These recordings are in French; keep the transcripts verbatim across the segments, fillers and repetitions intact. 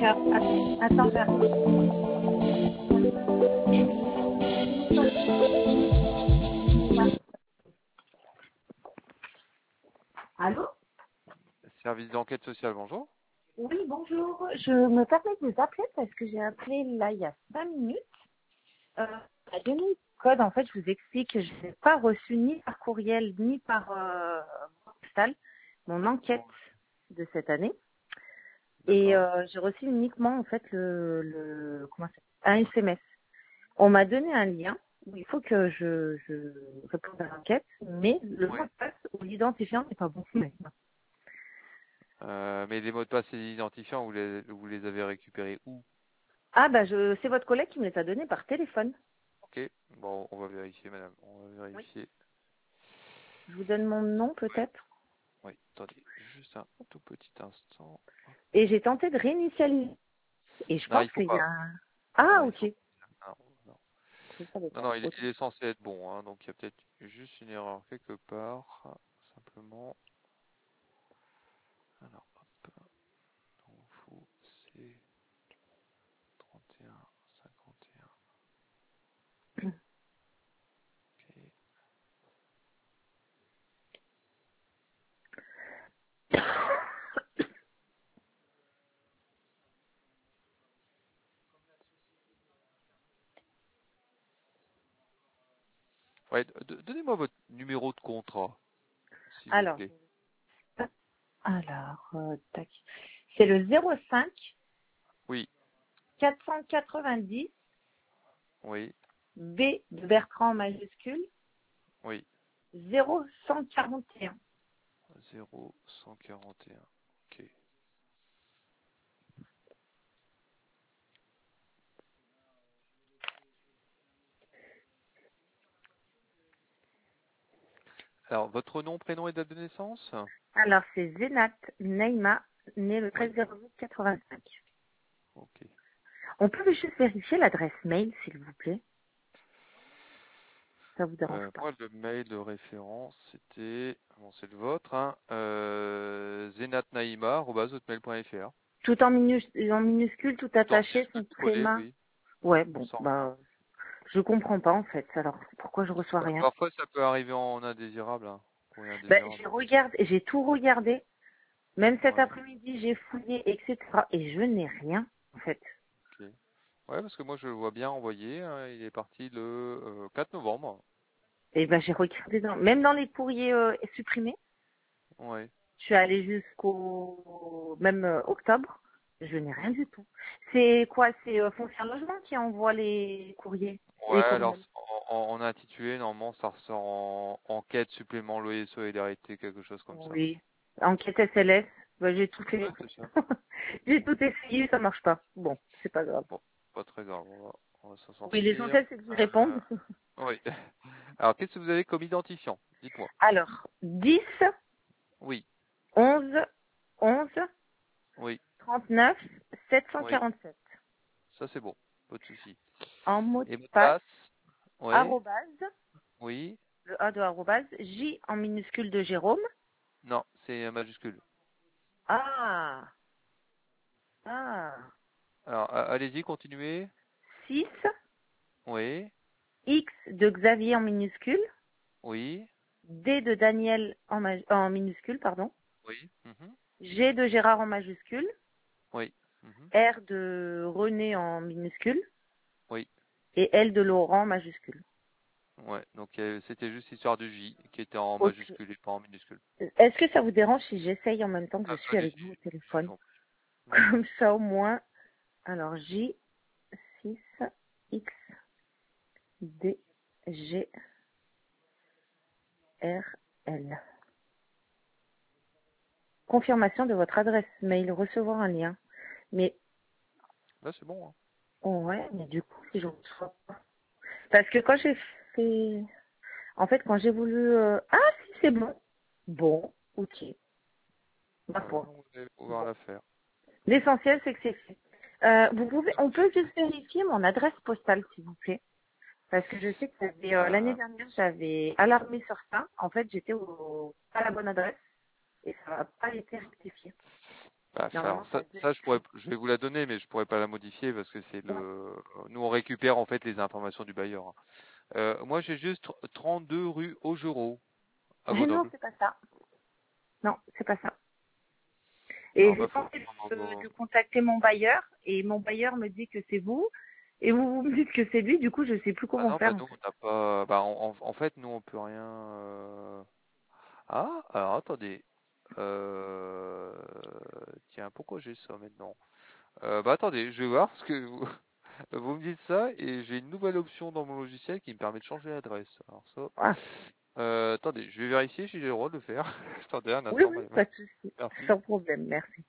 cœur. Attends, attends, vers. Allô? Service d'enquête sociale, bonjour. Oui, bonjour. Je me permets de vous appeler parce que j'ai appelé là il y a cinq minutes. Euh, la donné code, en fait, je vous explique que je n'ai pas reçu ni par courriel ni par euh, postal mon enquête de cette année. Et D'accord. euh, j'ai reçu uniquement en fait le, le comment ça s'appelle, un S M S. On m'a donné un lien où il faut que je, je réponde à l'enquête, mais le Oui. mot de passe ou l'identifiant n'est pas bon maintenant. Euh, mais les mots de passe et les identifiants, vous les, vous les avez récupérés où? Ah bah je c'est votre collègue qui me les a donnés par téléphone. Ok. Bon, on va vérifier, madame. On va Oui. vérifier. Je vous donne mon nom peut-être. Oui, attendez, juste un tout petit instant. Et j'ai tenté de réinitialiser. Et je Non, pense il faut qu'il y pas. a un... Ah Non, il ok. faut. Non, non. Je savais Non, pas. non, il, est Ok. il est censé être bon, hein, donc il y a peut-être juste une erreur quelque part. Simplement. Alors, hop. Donc, vous, c'est trente et un, cinquante et un. Ok. Ouais, d- donnez-moi votre numéro de contrat, s'il vous Alors, plaît. alors, euh, tac. C'est le zéro cinq Oui, quatre cent quatre-vingt-dix oui, B de Bertrand en majuscule oui. zéro cent quarante et un. zéro cent quarante et un. Ok. Alors, votre nom, prénom et date de naissance? Alors c'est Zénat Neima, né le Oui. treize huit quatre-vingt-cinq. Ok. On peut juste vérifier l'adresse mail, s'il vous plaît. Ça vous dérange Euh, pas. moi, le mail de référence, c'était, bon, c'est le vôtre, hein, euh, zenatnaima arobase hotmail point f r. Tout en, minus, en minuscule, tout Tout en attaché, son minuscule tout collé, prénom. oui, Ouais, bon, sans rien. bah, je comprends pas en fait. Alors, pourquoi je reçois Bah, rien? parfois, ça peut arriver en indésirable, hein, courrier Bah, indésirable. j'ai regardé, j'ai tout regardé. Même cet Ouais, après-midi, j'ai fouillé, et cetera. Et je n'ai rien, en fait. ok. Ouais, parce que moi, je le vois bien envoyé, hein, il est parti le euh, quatre novembre. Et ben, j'ai regardé dans, même dans les courriers euh, supprimés. Ouais. Je suis allée jusqu'au même euh, octobre. Je n'ai rien du tout. C'est quoi? C'est euh, Foncière Logement qui envoie les courriers, Ouais, les alors courriels. en, en- en intitulé, normalement, ça ressort en enquête supplément loyer solidarité, quelque chose comme ça. Oui. Enquête S L S. Ben, j'ai tout fait. Ouais, En c'est ça. fait. J'ai tout essayé, ça marche pas. Bon, c'est pas grave. Bon, pas très grave, on va, on va s'en Oui, sortir. l'essentiel c'est qu'ils répondent. Euh, oui. Alors, qu'est-ce que vous avez comme identifiant? Dites-moi. Alors, dix, Oui, onze, onze, oui, trente-neuf, sept cent oui. quarante-sept. Ça, c'est bon. Pas de souci. En mot de Et mot de passe, passe? Oui, arrobase, oui. le A de arrobase, J en minuscule de Jérôme. Non, c'est majuscule. Ah, ah, Alors, a- allez-y, continuez. six, Oui, X de Xavier en minuscule, oui, D de Daniel en, ma- en minuscule, pardon, oui, mhm, G de Gérard en majuscule, oui, mhm, R de René en minuscule oui. et L de Laurent en majuscule. Ouais, donc euh, c'était juste l'histoire de J qui était en Ok. majuscule et pas en minuscule. Est-ce que ça vous dérange si j'essaye en même temps que je Ah, suis avec vous allez-y, au je téléphone? vous en prie. Oui. Comme ça au moins. Alors J, six, X, D, G, R, L. Confirmation de votre adresse mail, recevoir un lien. Mais, Là, c'est bon, hein. oh ouais, mais du coup, si je reçois pas. Parce que quand j'ai fait, en fait, quand j'ai voulu, euh, ah si, c'est bon. Bon, ok. Ma Ah ouais, foi. donc vous allez pouvoir Bon. la faire. L'essentiel, c'est que c'est fait. Euh, vous pouvez, on peut juste vérifier mon adresse postale, s'il vous plaît. Parce que je sais que j'avais, euh, l'année Euh, dernière, j'avais alarmé sur ça. En fait, j'étais au, pas à la bonne adresse et ça n'a pas été rectifié. Bah, Normalement, alors ça ça, a dû ça être je pourrais, fait. je vais vous la donner, mais je pourrais pas la modifier parce que c'est Ouais. le, nous on récupère en fait les informations du bailleur. Hein. Euh, moi j'ai juste trente-deux rue Augereau à Non, Grenoble. c'est pas ça. Non, c'est pas ça. Et Alors j'ai bah faut. tenté de, de contacter mon bailleur et mon bailleur me dit que c'est vous et vous, vous me dites que c'est lui. Du coup, je sais plus Ah comment non, bah faire en nous on fait. n'a pas. Bah en, en- en fait nous on peut rien. euh, Ah alors attendez. Euh... Tiens, pourquoi j'ai ça maintenant? Euh, bah attendez, je vais voir parce que vous, vous me dites ça et j'ai une nouvelle option dans mon logiciel qui me permet de changer l'adresse. Alors ça, Ah, euh, attendez, je vais vérifier si j'ai le droit de le faire. Attendez un oui, instant, oui, madame. pas de souci. Merci. Sans problème, merci.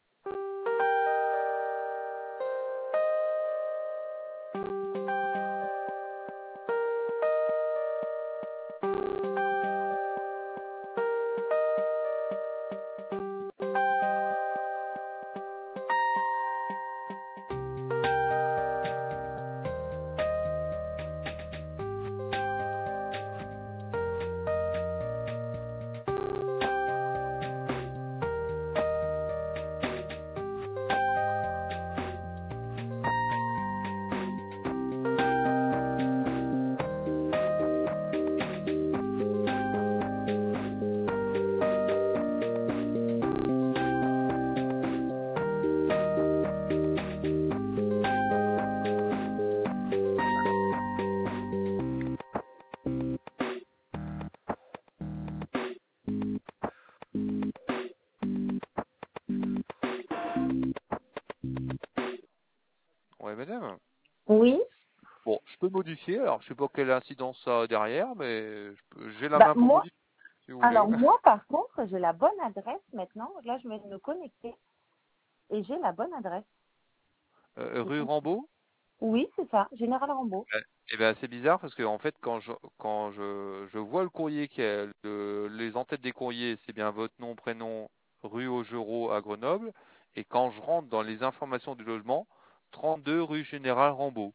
Ouais, madame. Oui. Bon, je peux modifier. Alors, je sais pas quelle incidence ça a derrière, mais je peux- j'ai la Bah main pour moi, modifier, si vous voulez. alors moi par contre, j'ai la bonne adresse maintenant. Là, je vais me connecter et j'ai la bonne adresse. Euh, C'est rue con. Rambaud. Oui, c'est ça, Général Rambaud. Ouais. Eh ben, c'est bizarre parce que en fait, quand je quand je, je vois le courrier qui est le, les en-têtes des courriers, c'est bien votre nom, prénom, rue Augereau à Grenoble, et quand je rentre dans les informations du logement, trente-deux rue Général Rambaud.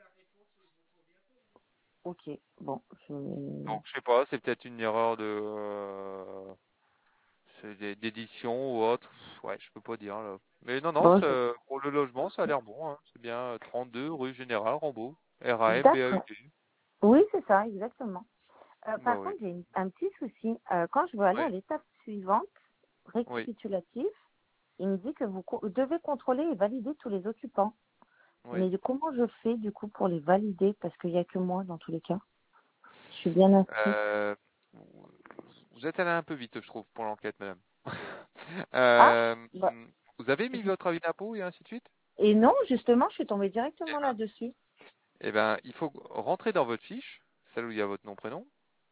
Ok, bon, je... Donc je sais pas, c'est peut-être une erreur de euh, c'est d'é- d'édition ou autre. Pff, Ouais, je peux pas dire là. Mais non, non, Bon, je... ça- pour le logement, ça a l'air bon. Hein. C'est bien euh, trente-deux rue Général Rambaud, R A M B A U D'accord. D. Oui, c'est ça, exactement. Euh, Bah par oui. contre, j'ai une- un petit souci. Euh, quand je veux aller Oui, à l'étape suivante, oui, récapitulatif, il me dit que vous co- devez contrôler et valider tous les occupants. oui. Mais comment je fais du coup pour les valider? Parce qu'il n'y a que moi dans tous les cas. Je suis bien inscrite. Euh, vous êtes allé un peu vite, je trouve, pour l'enquête, madame. Ah, Euh, bah, vous avez mis je- votre avis d'impôt et ainsi de suite? et non, justement, je suis tombée Eh directement ben, là-dessus. eh ben, il faut rentrer dans votre fiche, celle où il y a votre nom, prénom.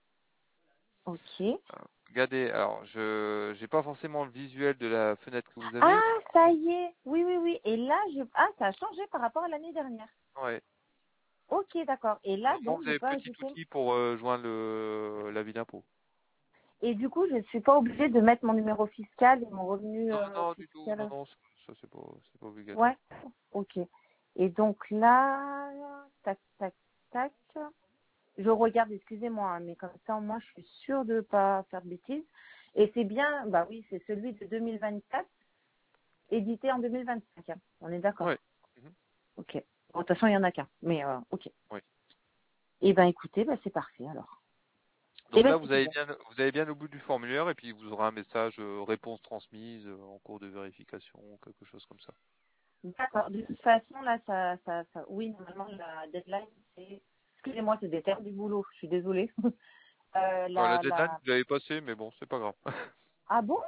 Ok. Regardez, alors, je j'ai pas forcément le visuel de la fenêtre que vous avez. Ah, ça y est. Oui, oui, oui. Et là, je... ah, ça a changé par rapport à l'année dernière. Ouais. Ok, d'accord. Et là, Normalement, donc, vous je avez peux petit ajouter. outil pour euh, joindre le l'avis d'impôt. Et du coup, je ne suis pas obligée de mettre mon numéro fiscal et mon revenu Non, euh, non, du tout. Non, fiscal. non, ça, ça, c'est pas, c'est pas obligatoire. Ouais. Ok. Et donc là, tac, tac, tac. Je regarde, excusez-moi, hein, mais comme ça, moi, je suis sûre de ne pas faire de bêtises. Et c'est bien, bah oui, c'est celui de deux mille vingt-quatre, édité en deux mille vingt-cinq. Hein. On est d'accord. Ouais. Mhm. Ok. Bon, de toute façon, il y en a qu'un. Mais euh, ok. Oui. Eh ben, écoutez, bah, c'est parfait alors. Eh Donc ben, là, vous c'est tout avez bon. bien, vous avez bien le bout du formulaire et puis vous aurez un message euh, réponse transmise euh, en cours de vérification, quelque chose comme ça. D'accord. De toute façon, là, ça, ça, ça, oui, normalement, la deadline, c'est, excusez-moi, c'est des termes du boulot. Je suis désolée. euh, Ouais, la la, deadline, la, vous l'avez passée, mais bon, c'est pas grave. ah bon?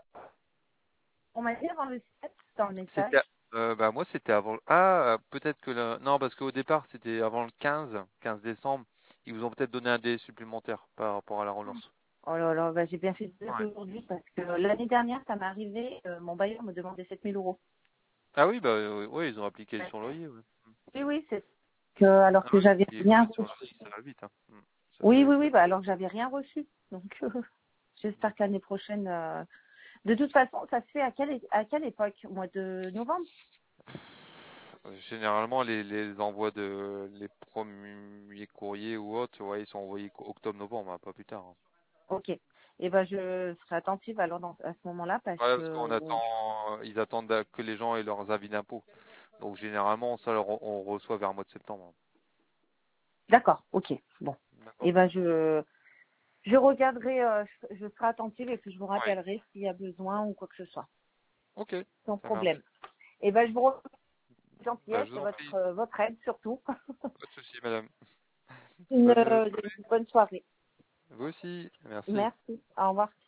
On m'a dit avant le sept dans le message. C'était, euh, bah moi, c'était avant. le- Ah, euh, peut-être que le... non, parce qu'au départ, c'était avant le quinze, quinze décembre. Ils vous ont peut-être donné un délai supplémentaire par rapport à la relance. Oh là là, bah, j'ai bien fait de Ouais. dire aujourd'hui parce que l'année dernière, ça m'est arrivé, euh, mon bailleur me demandait sept mille euros. Ah oui, bah euh, oui, ils ont appliqué le Ouais. surloyer. Ouais. Oui, oui, c'est que, alors Ah que ouais, j'avais puis rien mettre sur le reçu. ça va vite. Hein. Mm. Ça, ça Oui, va oui, vite. oui, bah, alors que j'avais rien reçu. Donc, euh, j'espère que l'année prochaine, euh, de toute façon, ça se fait à quelle, à quelle époque? Au mois de novembre? Euh, Généralement, les, les envois de les premiers courriers ou autres, ouais, ils sont envoyés octobre-novembre, hein, pas plus tard. Hein. Ok. Et ben, je serai attentive alors dans, à ce moment-là parce Voilà, que parce qu'on attend, ils attendent que les gens aient leurs avis d'impôt. Donc généralement, ça, on reçoit vers le mois de septembre. D'accord, ok, bon. D'accord. Et ben, je, je regarderai, euh, je, je serai attentive et puis je vous Oui. rappellerai s'il y a besoin ou quoi que ce soit. Ok, Sans ça problème. marche. Et ben, je vous remercie de votre Bah, gentillesse je vous et en prie. votre, euh, votre aide surtout. Pas de souci, madame. Une, Bonne euh, soirée. une bonne soirée. Vous aussi. Merci. Merci. Au revoir.